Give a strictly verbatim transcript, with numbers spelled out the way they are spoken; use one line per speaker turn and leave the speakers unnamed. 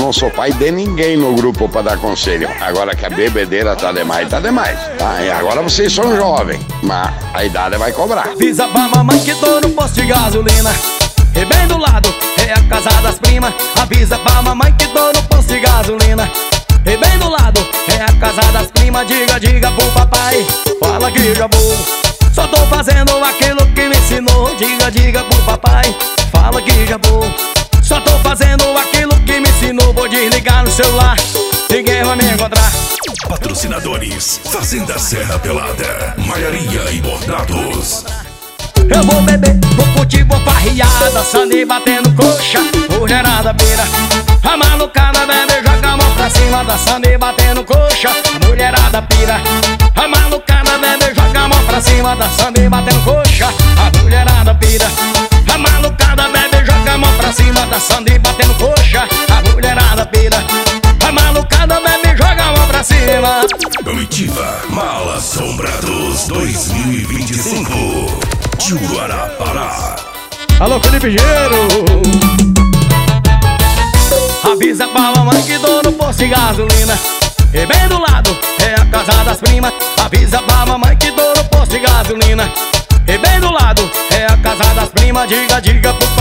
não sou pai de ninguém no grupo pra dar conselho. Agora que a bebedeira tá demais, tá demais. Tá? E agora vocês são jovens, mas a idade vai cobrar.
Avisa pra mamãe que tô no posto de gasolina, e bem do lado é a casa das primas. Avisa pra mamãe que tô no posto de gasolina, e bem do lado é a casa das primas. Diga, diga pro papai, fala que já vou. Só tô fazendo aquilo que me ensinou. Diga, diga pro papai, fala que já vou. Só tô fazendo aquilo que me ensinou. Vou desligar no celular, ninguém vai me encontrar.
Patrocinadores: Fazenda Serra Pelada, malharia e bordados.
Eu vou beber, vou curtir, vou farrear, dançando e batendo coxa, mulherada pira. A malucada bebe, joga a mão pra cima, dançando e batendo coxa, mulherada pira. A malucada bebe, joga a mão pra cima, dançando e batendo coxa, a mulherada pira. A malucada bebe, joga a mão pra cima, dançando e batendo coxa, a mulherada pira. A malucada bebe, joga a mão pra cima.
Comitiva Mal Assombrados dois mil e vinte e cinco, Juara, Pará.
Alô, Felipe Gero. Avisa pra mamãe que tô no posto de gasolina, e bem do lado é a casa das primas. Avisa pra mamãe que tô no posto de gasolina, e bem do lado é a casa das primas. Diga, diga pro